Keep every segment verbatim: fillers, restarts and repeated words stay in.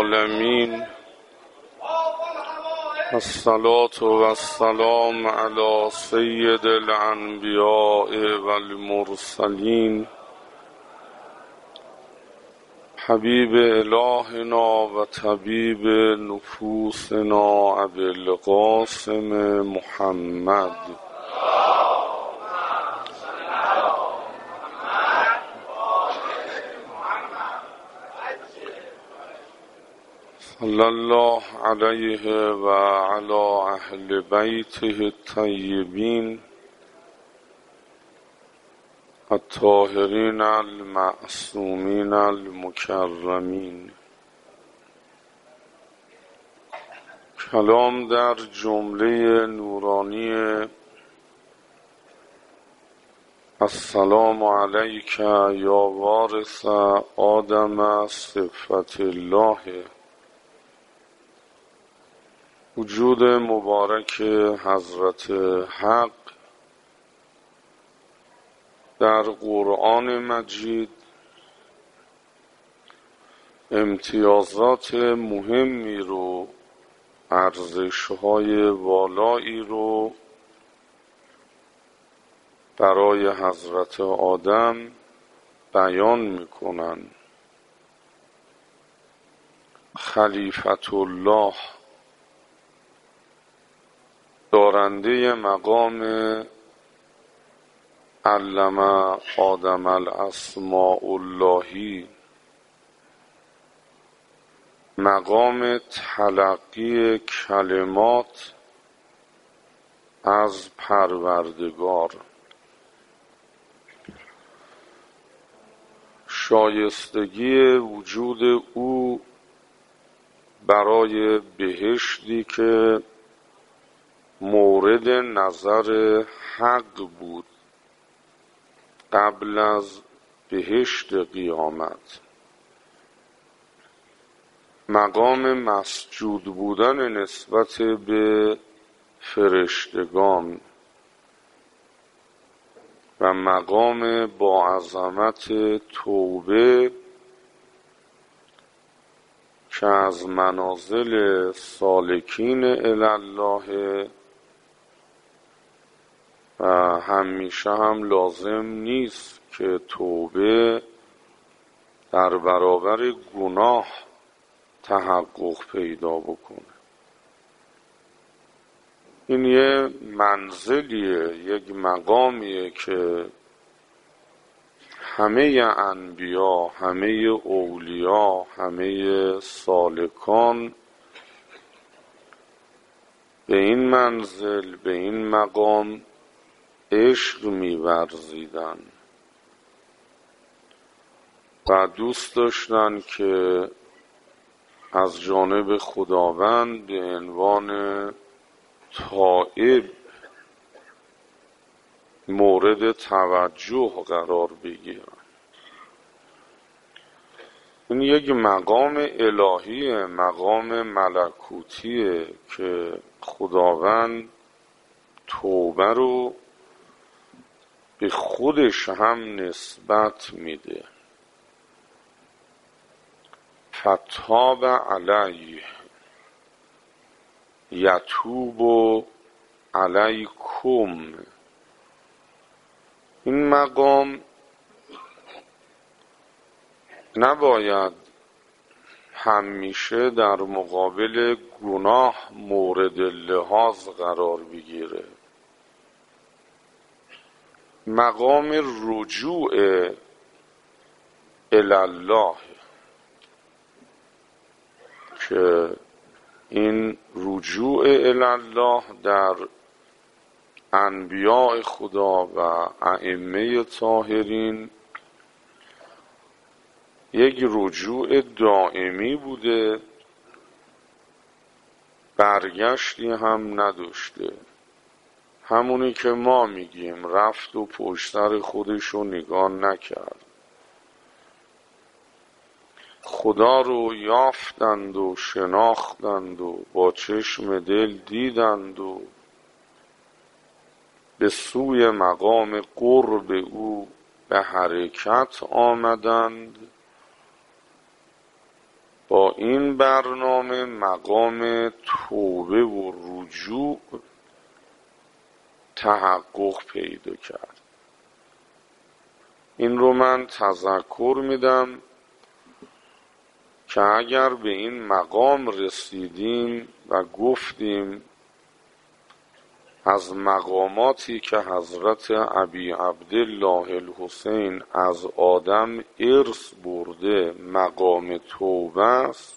العالمین الصلاة و السلام علی سید الانبیاء و المرسلین حبیب الهنا و طبیب نفوسنا ابی القاسم محمد صلی الله علیه و علی اهل بیته الطیبین الطاهرین المعصومین المکرمین. کلام در جمله نورانی السلام علیک یا وارث آدم صفت الله. وجود مبارک حضرت حق در قرآن مجید امتیازات مهمی رو، ارزش‌های والایی رو برای حضرت آدم بیان میکنن. خلیفت الله، دارنده مقام علم آدم الاسماء اللهی، مقام تلقی کلمات از پروردگار، شایستگی وجود او برای بهشتی که مورد نظر حق بود قبل از بهشت قیامت، مقام مسجود بودن نسبت به فرشتگان و مقام با عظمت توبه که از منازل سالکین الالله و همیشه هم لازم نیست که توبه در برابر گناه تحقق پیدا بکنه. این یه منزلیه، یک مقامیه که همه انبیا، همه اولیا، همه سالکان به این منزل، به این مقام عشق می‌ورزیدن و دوست داشتن که از جانب خداوند به عنوان تائب مورد توجه قرار بگیرن. این یک مقام الهیه، مقام ملکوتیه که خداوند توبه رو به خودش هم نسبت میده. فتاب علیه یتوب علیکم. این مقام نباید همیشه در مقابل گناه مورد لحاظ قرار بگیره. مقام رجوع الالله که این رجوع الالله در انبیاء خدا و ائمه طاهرین یک رجوع دائمی بوده، برگشتی هم نداشته. همونی که ما میگیم رفت و پشت سر خودشو نگاه نکرد، خدا رو یافتند و شناختند و با چشم دل دیدند و به سوی مقام قرب او به حرکت آمدند با این برنامه مقام توبه و رجوع تحقق پیدا کرد. این رو من تذکر میدم که اگر به این مقام رسیدیم و گفتیم از مقاماتی که حضرت ابی عبدالله الحسین از آدم ارث برده مقام توبه است،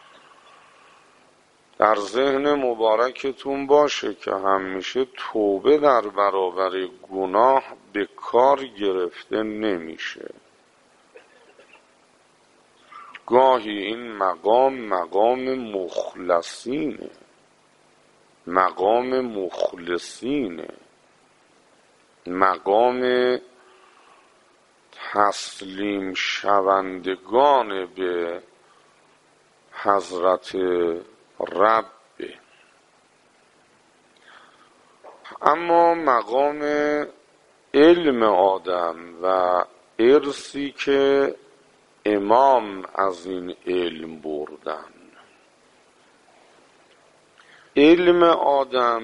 در ذهن مبارکتون باشه که همیشه توبه در برابر گناه به کار گرفته نمیشه. گاهی این مقام مقام مخلصینه، مقام مخلصینه، مقام تسلیم شوندگان به حضرت رب. اما مقام علم آدم و ارثی که امام از این علم بردن، علم آدم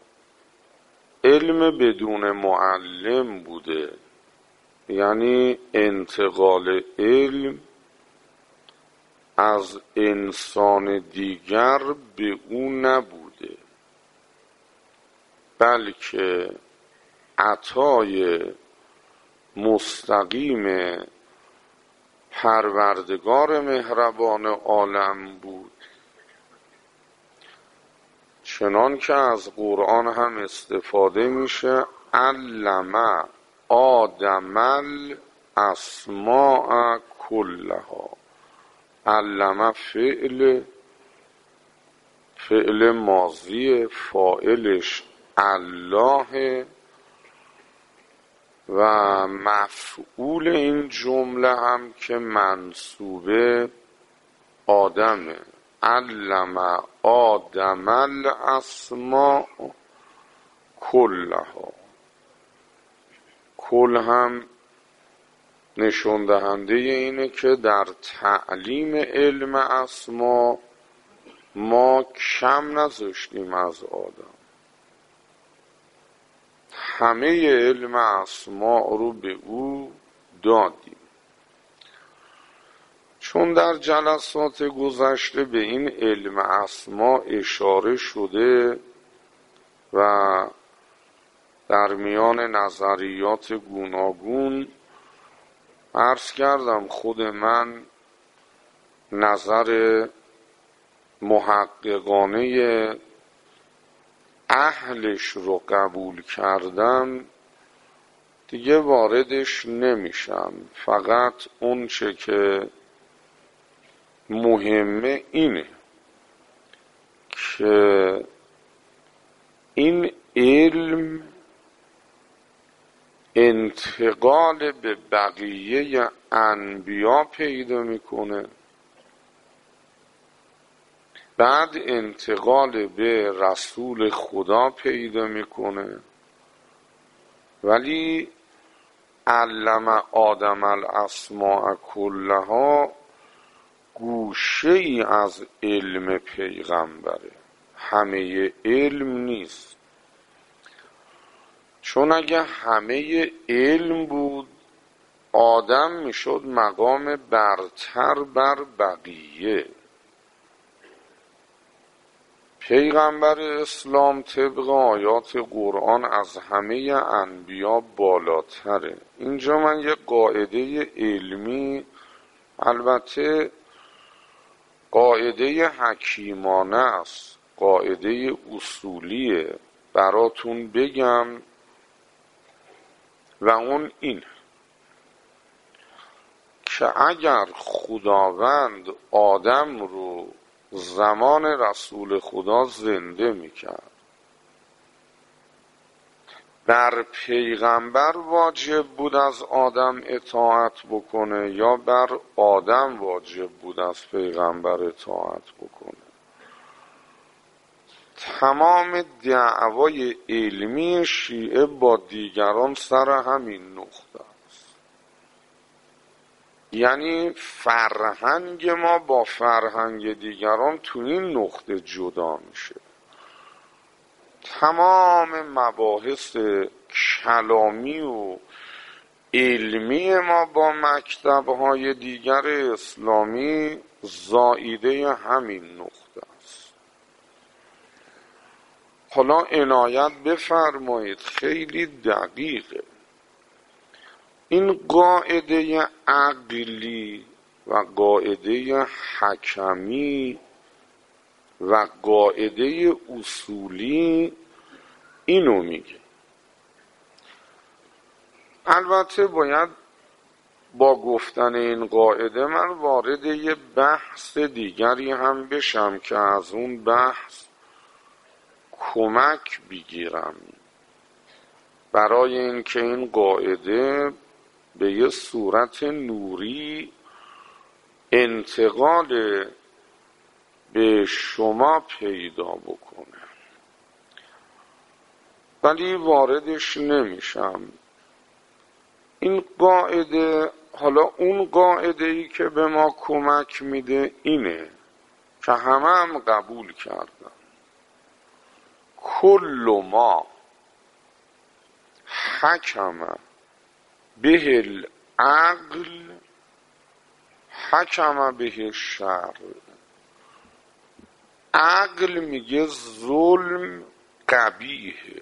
علم بدون معلم بوده، یعنی انتقال علم از انسان دیگر به او نبوده، بلکه عطای مستقیم پروردگار مهربان عالم بود. چنان که از قرآن هم استفاده میشه، علم آدم الاسماء کلها. علم فعل فعل ماضی، فاعلش الله و مفعول این جمله هم که منصوبه آدمه. علم آدم الاسماء کلها. کل هم نشون دهنده اینه که در تعلیم علم اسما ما کم نذاشتیم از آدم، همه علم اسما رو به او دادیم. چون در جلسات گذشته به این علم اسما اشاره شده و در میان نظریات گوناگون عرض کردم، خود من نظر محققانه اهلش رو قبول کردم، دیگه واردش نمیشم. فقط اون چه که مهمه اینه که این علم انتقال به بقیه انبیا پیدا میکنه، بعد انتقال به رسول خدا پیدا میکنه، ولی علم آدم الاسماء کلها گوشه ای از علم پیغمبره، همه علم نیست. چون اگه همه علم بود، آدم میشد مقام برتر بر بقیه. پیغمبر اسلام طبق آیات قرآن از همه انبیا بالاتره. اینجا من یه قاعده علمی، البته قاعده حکیمانه است، قاعده اصولیه، براتون بگم و اون این که اگر خداوند آدم رو زمان رسول خدا زنده میکرد، بر پیغمبر واجب بود از آدم اطاعت بکنه یا بر آدم واجب بود از پیغمبر اطاعت بکنه؟ تمام دعوای علمی شیعه با دیگران سر همین نقطه است. یعنی فرهنگ ما با فرهنگ دیگران تو این نقطه جدا میشه. تمام مباحث کلامی و علمی ما با مکتب‌های دیگر اسلامی زائیده همین نقطه است. حالا عنایت بفرمایید، خیلی دقیقه. این قاعده عقلی و قاعده حکمی و قاعده اصولی اینو میگه. البته باید با گفتن این قاعده من وارد یه بحث دیگری هم بشم که از اون بحث کمک بگیرم برای اینکه این قاعده به یه صورت نوری انتقال به شما پیدا بکنه، ولی واردش نمیشم. این قاعده، حالا اون قاعده ای که به ما کمک میده اینه که همه هم قبول کردن: کل ما حکم به العقل حکم به الشرع. عقل میگه ظلم قبیحه،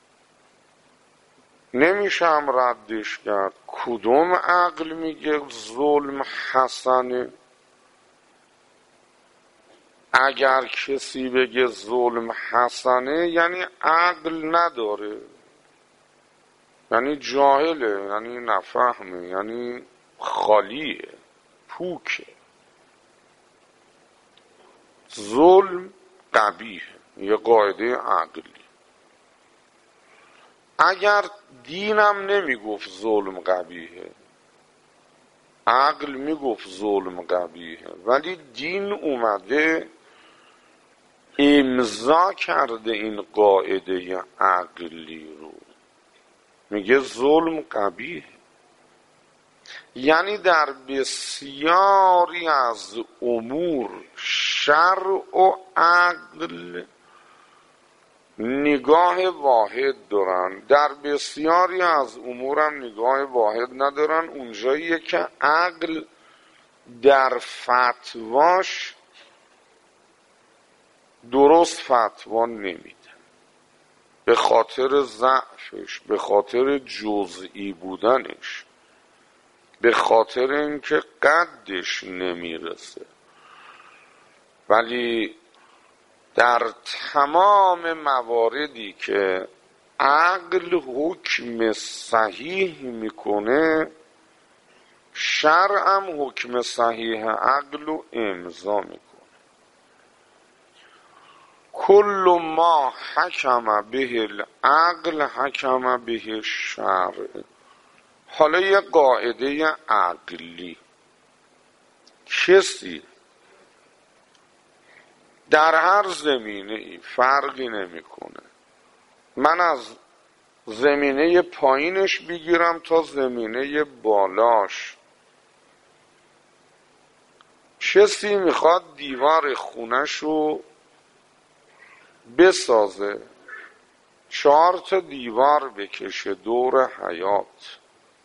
نمیشم ردش کرد. کدوم عقل میگه ظلم حسنه؟ اگر کسی بگه ظلم حسنه یعنی عقل نداره، یعنی جاهله، یعنی نفهمه، یعنی خالیه، پوکه. ظلم قبیحه، یه قاعده عقلی. اگر دینم نمیگفت ظلم قبیحه، عقل میگفت ظلم قبیحه، ولی دین اومده امضا کرده این قاعده عقلی رو، میگه ظلم قبیحه. یعنی در بسیاری از امور شرع و عقل نگاه واحد دارن، در بسیاری از امور هم نگاه واحد ندارن. اونجاییه که عقل در فتواش درست فتوا نمیده، به خاطر ضعفش، به خاطر جزئی بودنش، به خاطر اینکه قدش نمیرسه. ولی در تمام مواردی که عقل حکم صحیح میکنه، شرع هم حکم صحیح عقل رو امضا میکنه. کل ما حکم به العقل حکم به الشرع. حالا یه قاعده عقلی: کسی در هر زمینه ای فرقی نمیکنه، من از زمینه پایینش بگیرم تا زمینه بالاش، کسی میخواد دیوار خونش رو بسازه، چهار تا دیوار بکشه دور حیاط،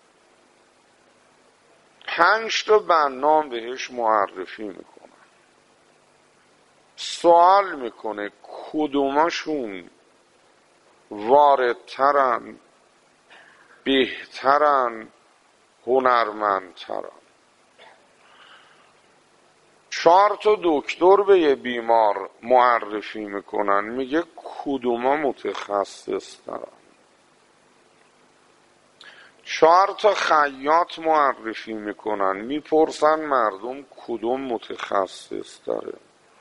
پنج تا بنام بهش معرفی میکنه، سوال میکنه کدوماشون واردترن، بهترن، هنرمندترن. چهار تا دکتر به یه بیمار معرفی میکنن، میگه کدوما متخصص ترن. چهار تا خیاط معرفی میکنن، میپرسن مردم کدوم متخصص تره.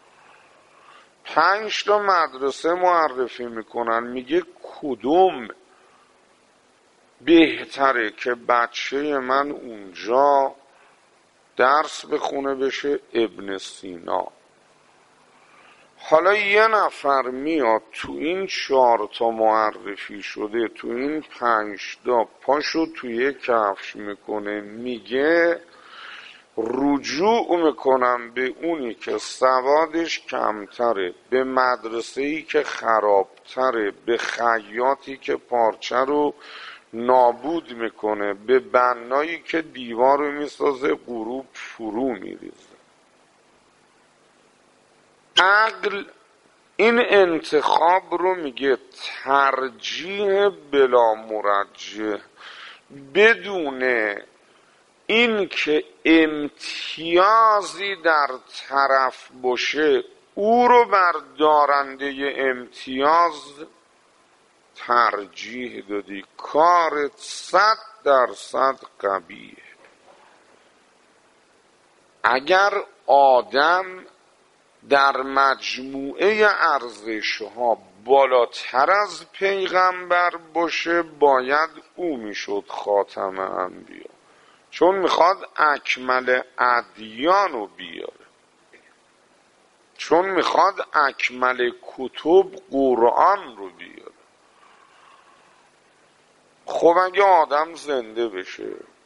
پنج تا مدرسه معرفی میکنن، میگه کدوم بهتره که بچه من اونجا درس بخونه بشه ابن سینا. حالا یه نفر میاد تو این چهار تا معرفی شده، تو این پنج تا پاشو توی کفش میکنه، میگه رجوع میکنم به اونی که سوادش کمتره، به مدرسه‌ای که خرابتره، به خیاطی که پارچه رو نابود میکنه، به بنایی که دیوار رو میسازه غروب فرو میریزه. عقل این انتخاب رو میگه ترجیح بلا مرجح، بدون این که امتیازی در طرف باشه او رو بر دارنده امتیاز ترجیح دادی. کار صد درصد قبیح. اگر آدم در مجموعه ارزش‌ها بالاتر از پیغمبر باشه باید او میشد خاتم انبیا، چون میخواد اکمل ادیان رو بیاره، چون میخواد اکمل کتب قرآن رو بیاره. خب اگه آدم زنده بشه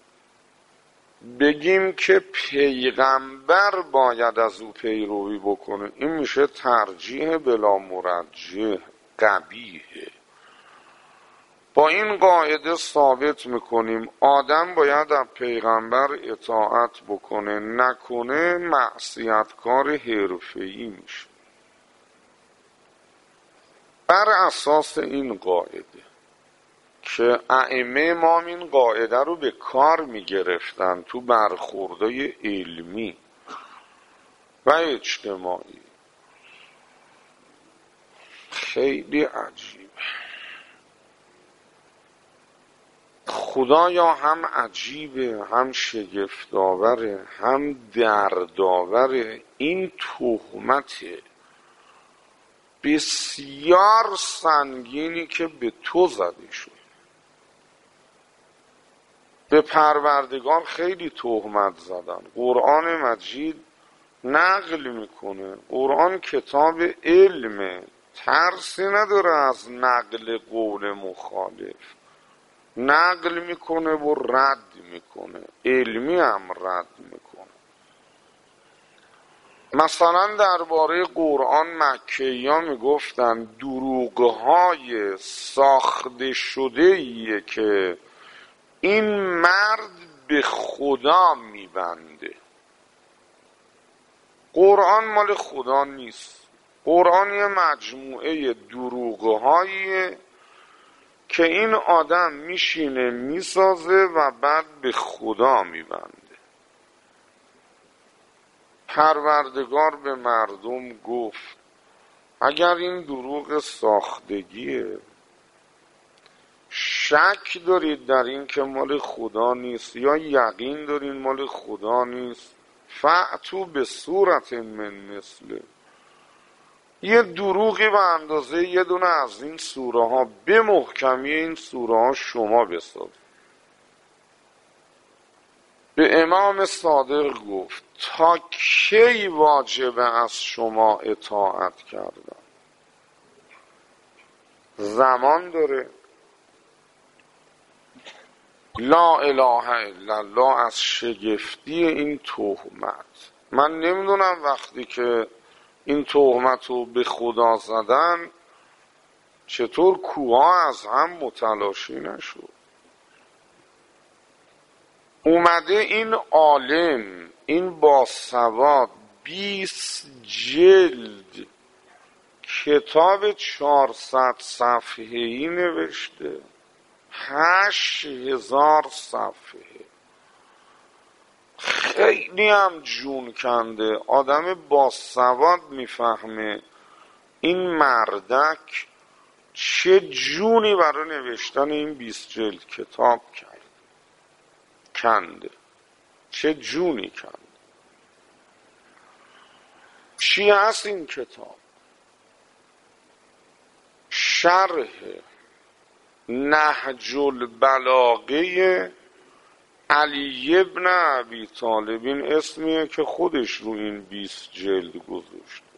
بگیم که پیغمبر باید از او پیروی بکنه، این میشه ترجیح بلا مرجح، قبیحه. با این قاعده ثابت میکنیم آدم باید از پیغمبر اطاعت بکنه، نکنه معصیتکار حرفه‌ای میشه. بر اساس این قاعده که ائمه ما این قاعده رو به کار میگرفتن تو برخوردهای علمی و اجتماعی، خیلی عجیبه. خدایا هم عجیبه، هم شگفت‌آوره، هم دردآوره. این تهمت بسیار سنگینی که به تو زده شد. به پروردگار خیلی تهمت زدن. قرآن مجید نقل میکنه، قرآن کتاب علمه، ترسی نداره از نقل قول مخالف، نقل میکنه و رد میکنه، علمی هم رد میکنه. مثلا درباره قرآن مکی‌ها میگفتن دروغهای ساخته شده ایه که این مرد به خدا میبنده. قرآن مال خدا نیست، قرآن یه مجموعه دروغهاییه که این آدم میشینه میسازه و بعد به خدا میبنده. پروردگار به مردم گفت اگر این دروغ ساختگیه، شک دارید در این که مال خدا نیست یا یقین دارید مال خدا نیست، فأتوا به صورت من مثله، یه دروغی به اندازه یه دونه از این سوره ها به محکمی این سوره ها شما بسازید. به امام صادق گفت تا کی واجبه از شما اطاعت کردن؟ زمان داره. لا اله الا الله از شگفتی این تهمت. من نمیدونم وقتی که این تهمت رو به خدا زدن چطور کوها از هم متلاشی نشد. اومده این عالم، این باسواد، بیست جلد کتاب چهارصد صفحه‌ای نوشته، هشت هزار صفحه، خیلی هم جون کنده. آدم باسواد میفهمه این مردک چه جونی برای نوشتن این بیست جلد کتاب کرد، کنده، چه جونی کنده. چی هست این کتاب؟ شرح نهج البلاغه علی ابن ابی طالب، این اسمیه که خودش رو این بیست جلد گذاشته.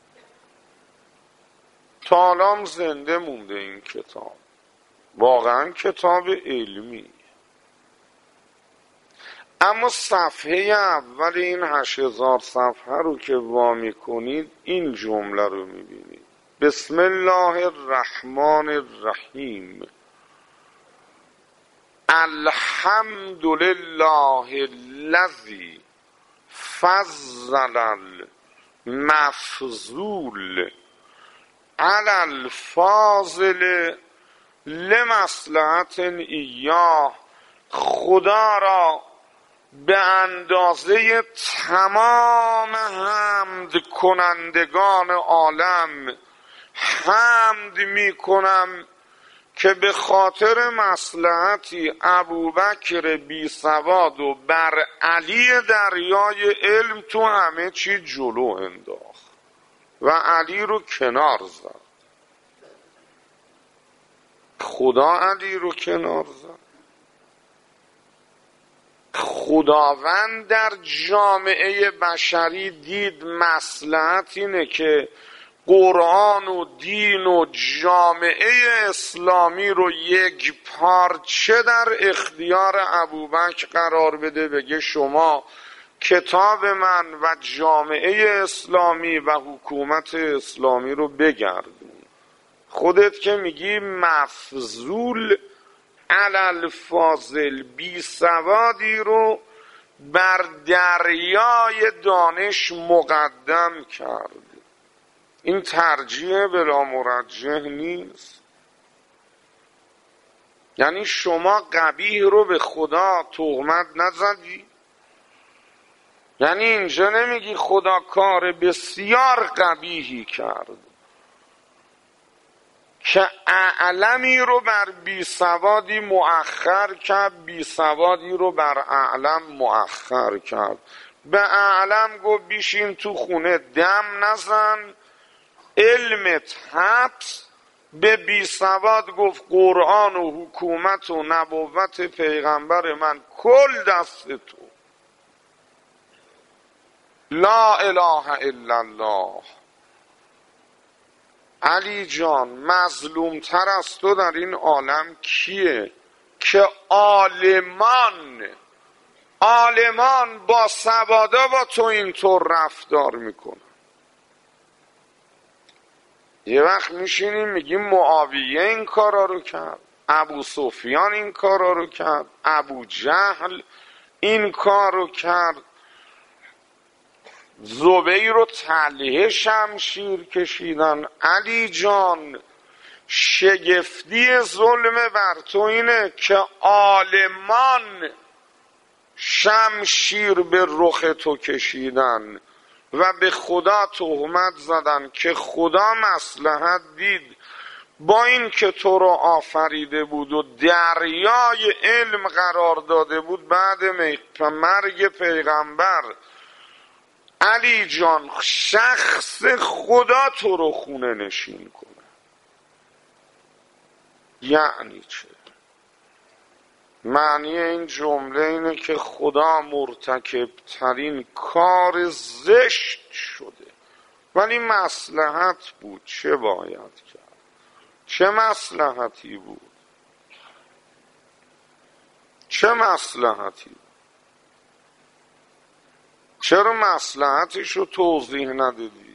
تا الان زنده مونده این کتاب، واقعا کتاب علمی. اما صفحه اول این هشت هزار صفحه رو که وا میکنید این جمله رو میبینید: بسم الله الرحمن الرحیم الحمد لله الذی فضل المفضول علی الفاضل لمصلحت ایاه. خدا را به اندازه تمام حمد کنندگان عالم حمد می کنم که به خاطر مصلحتی ابوبکر بی سواد و بر علی دریای علم تو همه چی جلو انداخت و علی رو کنار زد. خدا علی رو کنار زد. خداوند در جامعه بشری دید مصلحت اینه که قرآن و دین و جامعه اسلامی رو یک پارچه در اختیار ابوبکر قرار بده، بگه شما کتاب من و جامعه اسلامی و حکومت اسلامی رو بگردون. خودت که میگی مفضول علی الفاضل، بی سوادی رو بر دریای دانش مقدم کرد. این ترجیح بلا مرجح نیست. یعنی شما قبیح رو به خدا تهمت نزدی؟ یعنی اینجا نمیگی خدا کار بسیار قبیحی کرد که اعلمی رو بر بی سوادی مؤخر کرد، بی سوادی رو بر اعلم مؤخر کرد. به اعلم گفت بیشین تو خونه دم نزن، علمت حبس. به بی سواد گفت قرآن و حکومت و نبوت پیغمبر من کل دست تو. لا اله الا الله. علی جان مظلوم تر از تو در این عالم کیه که عالمان عالمان با سوادا با تو اینطور رفتار میکنن؟ یه وقت میشینیم میگیم معاویه این کارا رو کرد، ابو سفیان این کارا رو کرد، ابو جهل این کار رو کرد، زبیر رو تلیه شمشیر کشیدن. علی جان شگفتی ظلم بر تو اینه که عالمان شمشیر به رخ تو کشیدن و به خدا تهمت زدن که خدا مصلحت دید با این که تو رو آفریده بود و دریای علم قرار داده بود، بعد مرگ پیغمبر علی جان شخص خدا تو رو خونه نشین کنه. یعنی چه؟ معنی این جمله اینه که خدا مرتکب ترین کار زشت شده ولی مصلحت بود. چه باید کرد؟ چه مصلحتی بود؟ چه مصلحتی بود؟ چرا مصلحتش رو توضیح ندادی؟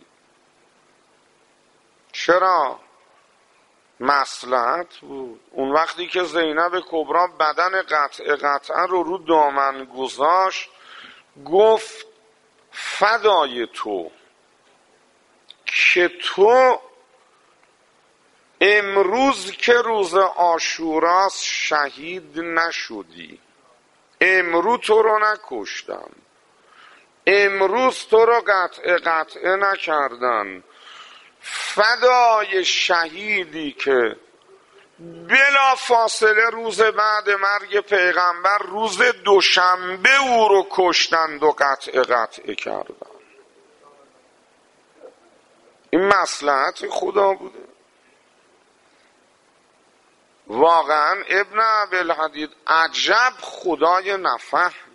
چرا؟ مصلحت بود. اون وقتی که زینب کبرا بدن قطع قطعه رو رو دامن گذاشت گفت فدای تو که تو امروز که روز عاشوراست شهید نشدی، امروز تو رو نکشتم، امروز تو رو قطع قطعه نکردن، فدای شهیدی که بلا فاصله روز بعد مرگ پیغمبر روز دوشنبه او رو کشتند و قطع قطعه کردن. این مصلحت خدا بوده. واقعا ابن ابوالحدید عجب خدای نفهم.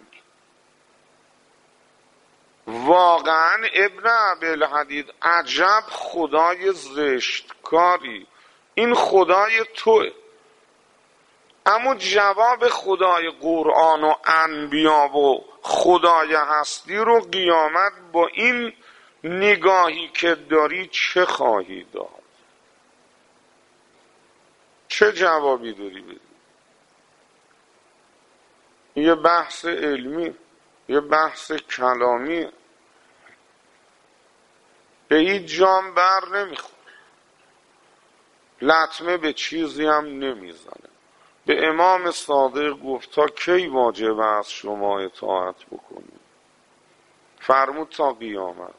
واقعا ابن ابوالحدید عجب خدای زشتکاری. این خدای توه. اما جواب خدای قرآن و انبیا و خدای هستی رو قیامت با این نگاهی که داری چه خواهی داد؟ چه جوابی داری بدی؟ یه بحث علمی، یه بحث کلامی، به هیچ جام بر نمیخوره، لطمه به چیزی هم نمیزنه. به امام صادق گفت تا کی واجب است شما اطاعت بکنید؟ فرمود تا قیامت.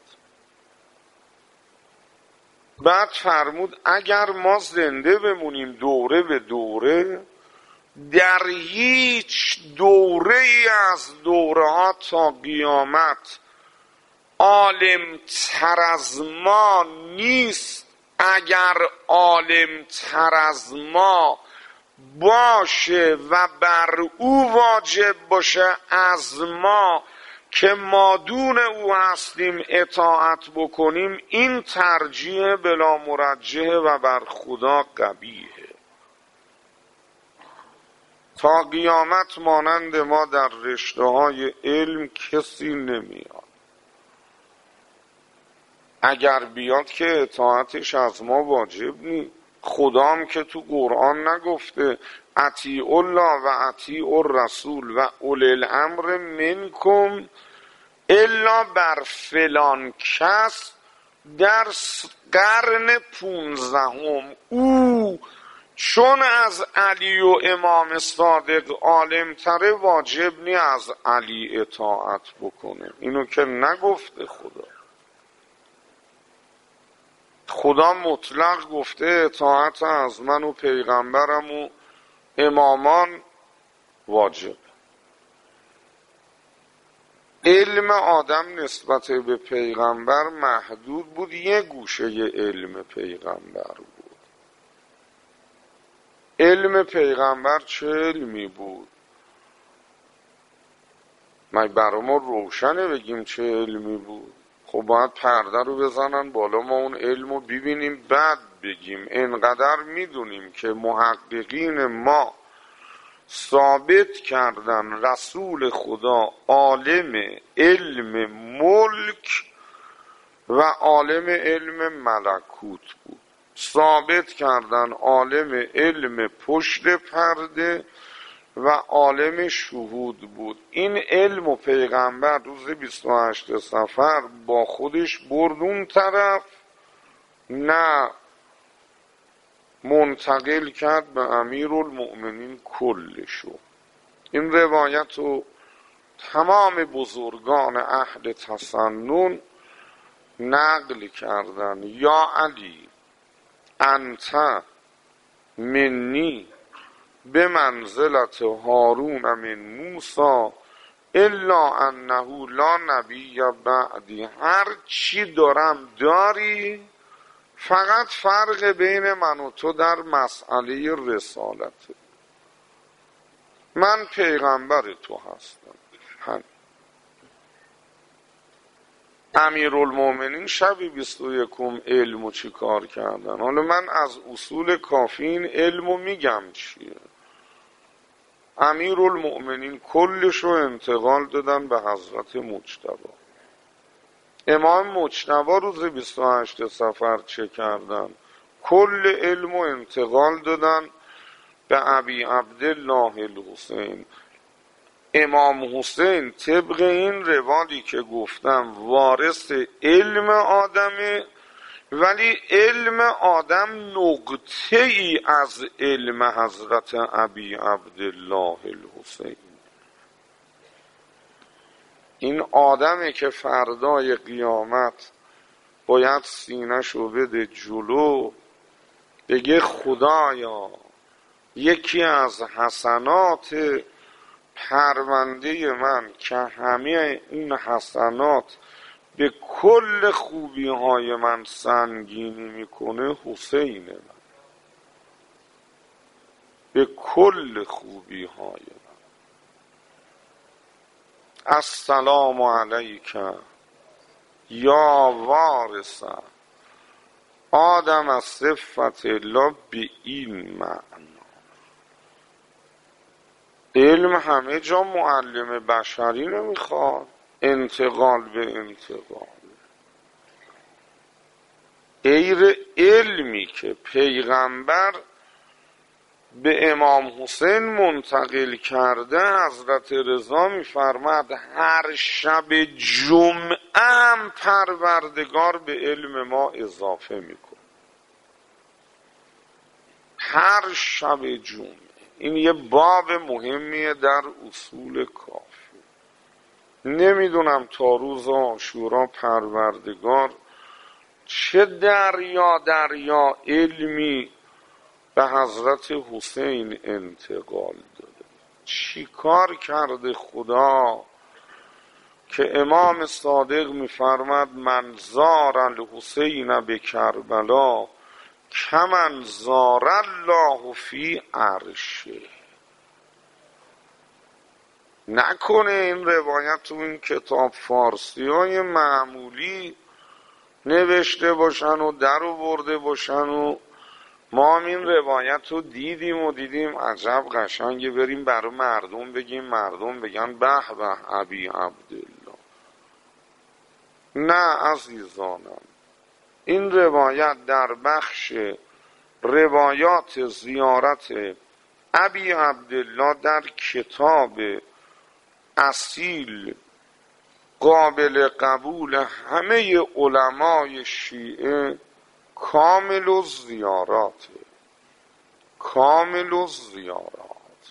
بعد فرمود اگر ما زنده بمونیم دوره به دوره، در هیچ دوره ای از دوره ها تا قیامت عالم تر از ما نیست. اگر عالم تر از ما باشه و بر او واجب باشه از ما که مادون او هستیم اطاعت بکنیم، این ترجیح بلا مرجحه و بر خدا قبیحه. تا قیامت مانند ما در رشته های علم کسی نمیاد. اگر بیاد که اطاعتش از ما واجب نیست. خدا هم که تو قرآن نگفته اطیعوا الله و اطیعوا الرسول و اولی الامر منکم الا بر فلان کس در قرن پونزدهم او چون از علی و امام صادق عالم تره واجب نی از علی اطاعت بکنه. اینو که نگفته خدا. خدا مطلق گفته اطاعت از من و پیغمبرم و امامان واجب. علم آدم نسبت به پیغمبر محدود بود، یه گوشه ی علم پیغمبر بود. علم پیغمبر چه علمی بود؟ ما برای ما روشنه بگیم چه علمی بود؟ خب باید پرده رو بزنن بالا ما اون علم رو ببینیم بعد بگیم. انقدر میدونیم که محققین ما ثابت کردن رسول خدا عالم علم ملک و عالم علم ملکوت بود. ثابت کردن عالم علم پشت پرده و عالم شهود بود. این علم و پیغمبر روز بیست و هشت صفر با خودش برد اون طرف، نه منتقل کرد به امیرالمؤمنین کلشو. این روایت رو تمام بزرگان اهل تسنن نقل کردن. یا علی انت منی به منزلت هارون من موسی الا انه لا نبی بعدی. هر چی دارم داری، فقط فرق بین من و تو در مسئله رسالته. من پیغمبر تو هستم. هم. امیرالمؤمنین شب بیست و یکم علمو چی کار کردن؟ حالا من از اصول کافی این علمو میگم چیه. امیرالمؤمنین کلشو انتقال دادن به حضرت مجتبی. امام مجتبی روز بیست و هشت صفر چه کردن؟ کل علمو انتقال دادن به ابی عبدالله الحسین. امام حسین طبق این روایتی که گفتم وارث علم آدمه، ولی علم آدم نقطه ای از علم حضرت ابی عبدالله الحسین. این آدمه که فردای قیامت باید سینه‌شو بده جلو بگه خدایا یکی از حسنات پرونده من که همه این حسنات به کل خوبی های من سنگینی میکنه حسین من، به کل خوبی های من. السلام علیک یا وارث آدم از صفت الله به این معنا. علم همه جا معلم بشری نمیخواد، انتقال به انتقال. غیر علمی که پیغمبر به امام حسین منتقل کرده، حضرت رضا میفرماد هر شب جمعه هم پروردگار به علم ما اضافه میکنه. هر شب جمعه. این یه باب مهمیه در اصول کافی. نمیدونم تا روز عاشورا پروردگار چه دریا دریا علمی به حضرت حسین انتقال داده. چی کار کرده خدا که امام صادق میفرماد من زار الحسین به کربلا کمن زار الله فی عرشه. نکنه این روایت تو این کتاب فارسی های معمولی نوشته باشن و در آورده باشن و ما هم این روایت رو دیدیم و دیدیم عجب قشنگه، بریم برای مردم بگیم، مردم بگن به به ابی عبدالله. نه عزیزانم، این روایت در بخش روایات زیارت ابی عبدالله در کتاب اصیل قابل قبول همه علمای شیعه کامل الزیارات، کامل الزیارات.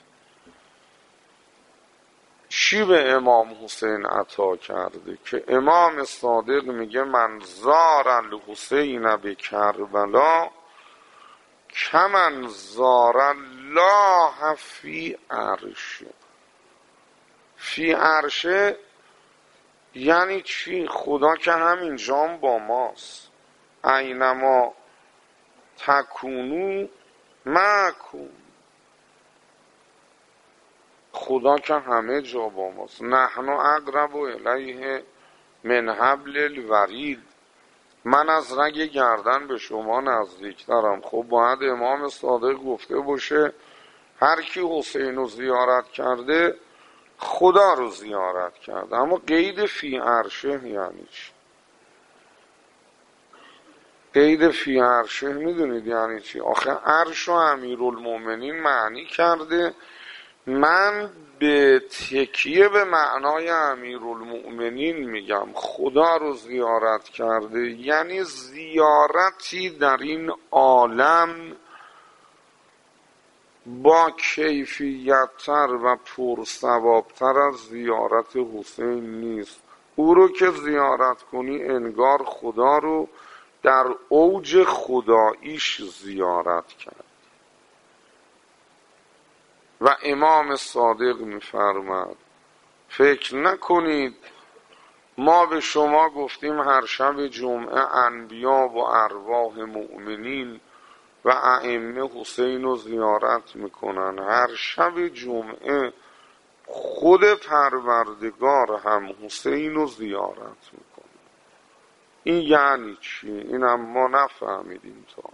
چی به امام حسین عطا کرده که امام صادق میگه من زار الحسین به کربلا کمن زار الله فی عرشه. فی عرشه یعنی چی؟ خدا که همین جام با ماست. اینما تکونو معکم. خدا که همه جا با ماست. نحن اقرب الیه من حبل الورید. من از رگ گردن به شما نزدیکترم. خب باید امام صادق گفته باشه هر کی حسین رو زیارت کرده خدا رو زیارت کرده. اما قید فی عرشه یعنی چی؟ قید فی عرشه میدونید یعنی چی؟ آخه عرش و امیرالمومنین معنی کرده من به تکیه به معنای امیرالمومنین میگم خدا رو زیارت کرده، یعنی زیارتی در این عالم با کیفیت‌تر و پرثواب‌تر از زیارت حسین نیست. او رو که زیارت کنی انگار خدا رو در اوج خداییش زیارت کرد. و امام صادق می‌فرماد فکر نکنید ما به شما گفتیم هر شب جمعه انبیا و ارواح مؤمنین و ائمه حسین رو زیارت میکنن. هر شب جمعه خود پروردگار هم حسین رو زیارت میکنه. این یعنی چی؟ اینم ما نفهمیدیم تا.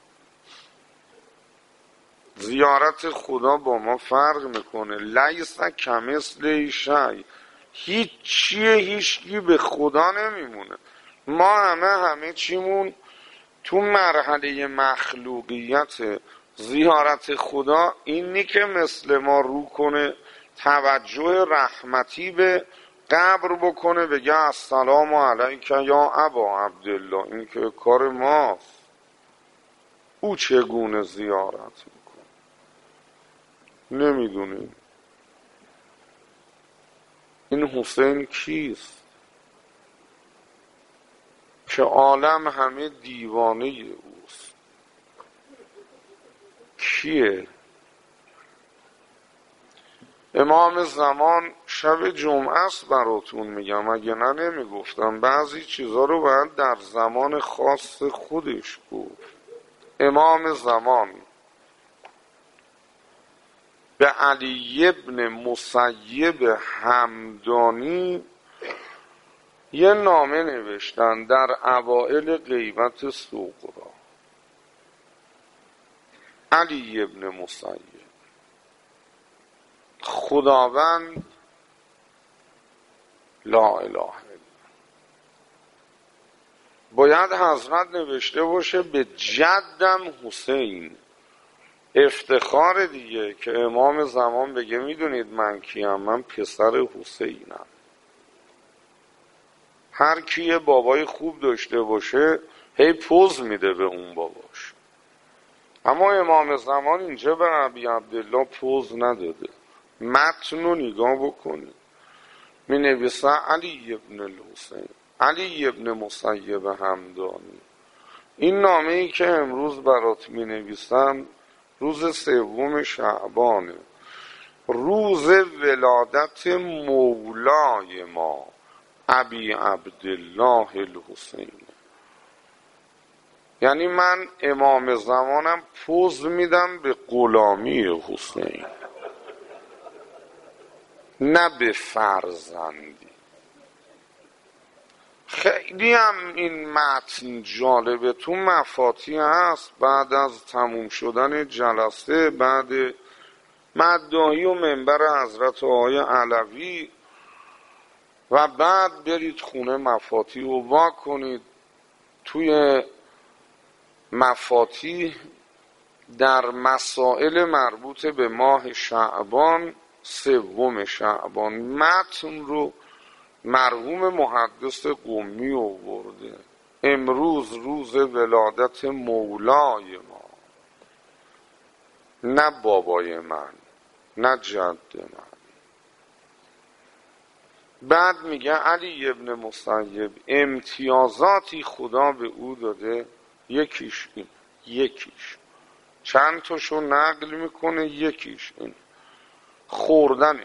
زیارت خدا با ما فرق میکنه. لیس کمثله شیء. هیچ چیه هیچکی به خدا نمیمونه. ما همه همه چیمون تو مرحله مخلوقیت. زیارت خدا اینی که مثل ما رو کنه توجه رحمتی به قبر بکنه بگه السلام علیک یا ابا عبدالله. این که کار ماست. او چگونه زیارت میکنه نمیدونیم. این حسین کیست که عالم همه دیوانه اوست؟ کیه؟ امام زمان شب جمعه است براتون میگم، اگه نه نمیگفتم. بعضی چیزا رو باید در زمان خاص خودش گفت. امام زمان به علی ابن مسیب همدانی یه نامه نوشتن در اوائل غیبت صغرا. علی ابن مسیب خداوند لا اله الا باید حضرت نوشته باشه به جدم حسین. افتخار دیگه که امام زمان بگه میدونید من کیم؟ من پسر حسینم. هر کی بابای خوب داشته باشه هی پوز میده به اون باباش، اما امام زمان اینجا به ابی عبدالله پوز نداده. متن رو نگاه بکنید، می نویسه علی ابن الحسین، علی ابن مسیب همدانی. این نامه ای که امروز برات می نویسم روز سوم شعبانه، روز ولادت مولای ما ابی عبدالله الحسین. یعنی من امام زمانم پوز میدم به غلامی حسین، نه به فرزندی. خیلی هم این متن جالبه، تو مفاتیح هست. بعد از تموم شدن جلسه، بعد مداحی و منبر حضرت آقای علوی و بعد برید خونه مفاتیح و وا کنید. توی مفاتیح در مسائل مربوط به ماه شعبان، سوم شعبان، متن رو مرحوم محدث قمی آورده. امروز روز ولادت مولای ما، نه بابای من، نه جد من. بعد میگه علی ابن مسیب امتیازاتی خدا به او داده، یکیش این، یکیش چند تاشو نقل میکنه، یکیش این خوردن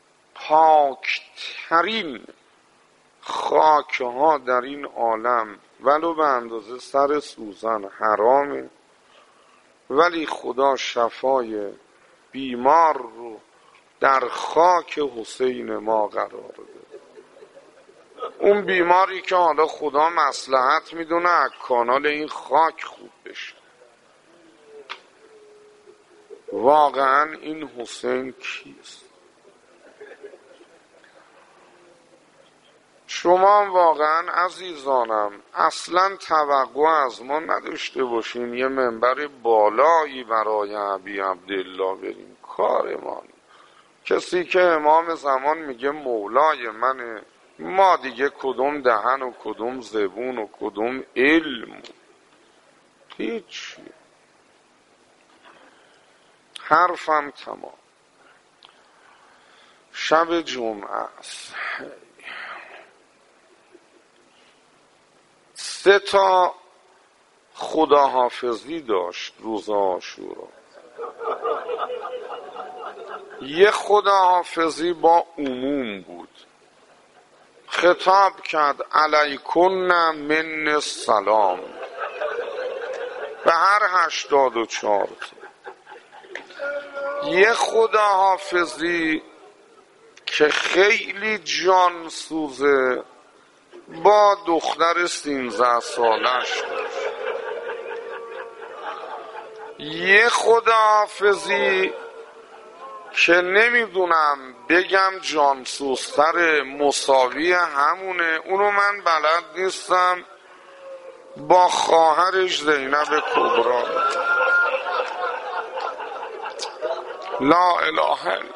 پاکترین خاکها در این عالم ولو به اندازه سر سوزن حرامه، ولی خدا شفای بیمار رو در خاک حسین ما قرار ده. اون بیماری که حالا خدا مصلحت میدونه از کانال این خاک خوب بشه. واقعا این حسین کیست؟ شما واقعا عزیزانم اصلا توقع از ما نداشته باشین یه منبر بالایی برای ابی عبدالله بریم. کارمان کسی که امام زمان میگه مولای منه، ما دیگه کدوم دهن و کدوم زبون و کدوم علم، هیچ. حرفم تمام. شب جمعه است، سه تا خداحافظی داشت روز عاشورا. یه خداحافظی با عموم بود، خطاب کرد علیکن من السلام به هر هشتاد و چهار. یه خداحافظی که خیلی جان سوزه با دختر سینزده سالش داشت. یه خداحافظی که نمیدونم بگم جانسوزتر مساوی همونه، اونو من بلد نیستم، با خواهرش زینب کبرا. لا اله الا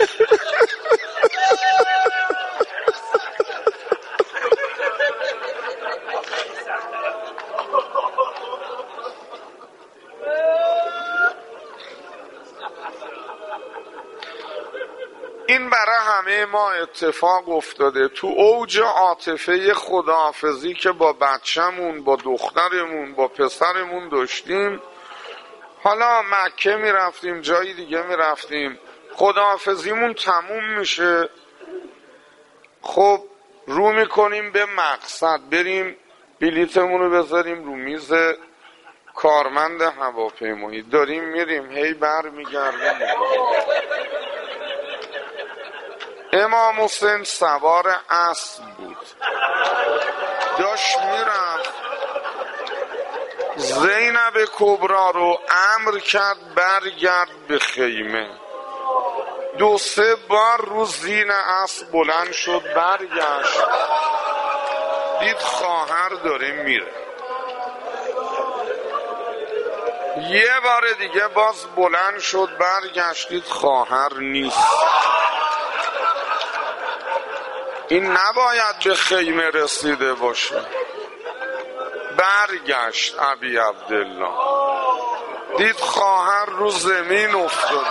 این برای همه ما اتفاق افتاده. تو اوج عاطفه خداحافظی که با بچه‌مون، با دخترمون، با پسرمون داشتیم، حالا مکه می رفتیم، جایی دیگه می رفتیم، خداحافظیمون تموم میشه، خب رو میکنیم به مقصد، بریم بلیتمون رو بذاریم رو میز کارمند هواپیمایی، داریم میریم، هی بر میگردیم. امام حسین سوار اسب بود، داشت میرفت، زینب کبرا رو امر کرد برگرد به خیمه. دو سه بار رو زین اسب بلند شد، برگشت دید خواهر داره میره. یه بار دیگه باز بلند شد، برگشت دید خواهر نیست. این نباید به خیمه رسیده باشه. برگشت ابی عبدالله، دید خواهر رو زمین افتاده.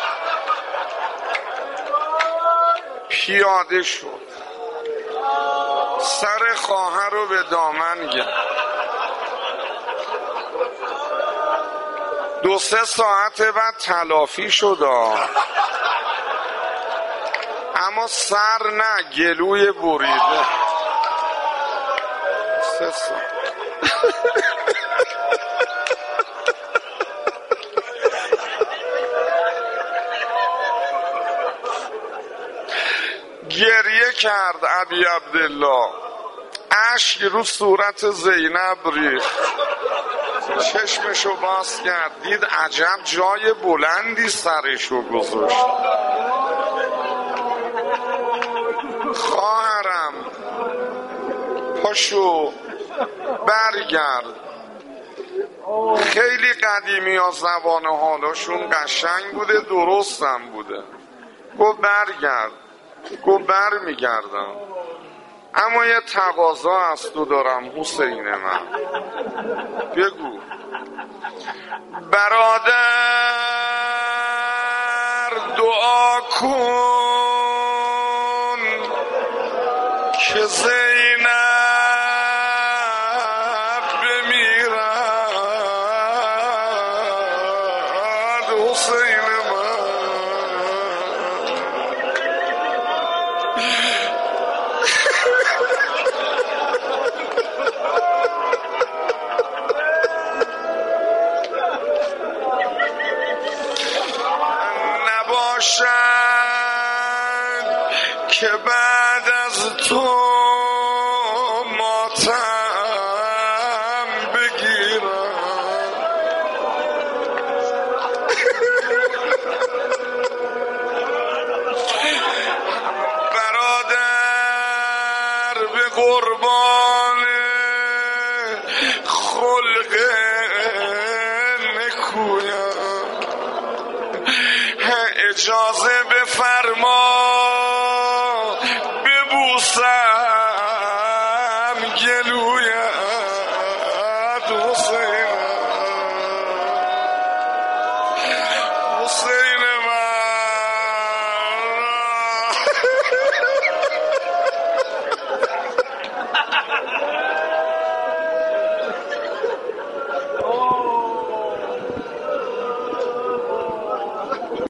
پیاده شد، سر خواهر رو به دامن گرفت. دو سه ساعت بعد تلافی شد، اما سر نه، گلوی بریده. سه ساعت گریه کرد ابی عبدالله، اشک رو صورت زینب ریخت. چشمشو باز کرد، دید عجب جای بلندی سرشو گذاشت. خواهرم پاشو برگرد. خیلی قدیمی ها زبان حالاشون قشنگ بوده، درستم بوده. گو برگرد. گو بر میگردم، اما یه تقاضا از تو دارم حسین من. بگو. برادر دعا کن که زینب بمیرد. حسین من نباشد که بعد از تو ماتم بگیرم. برادر به قربان خلق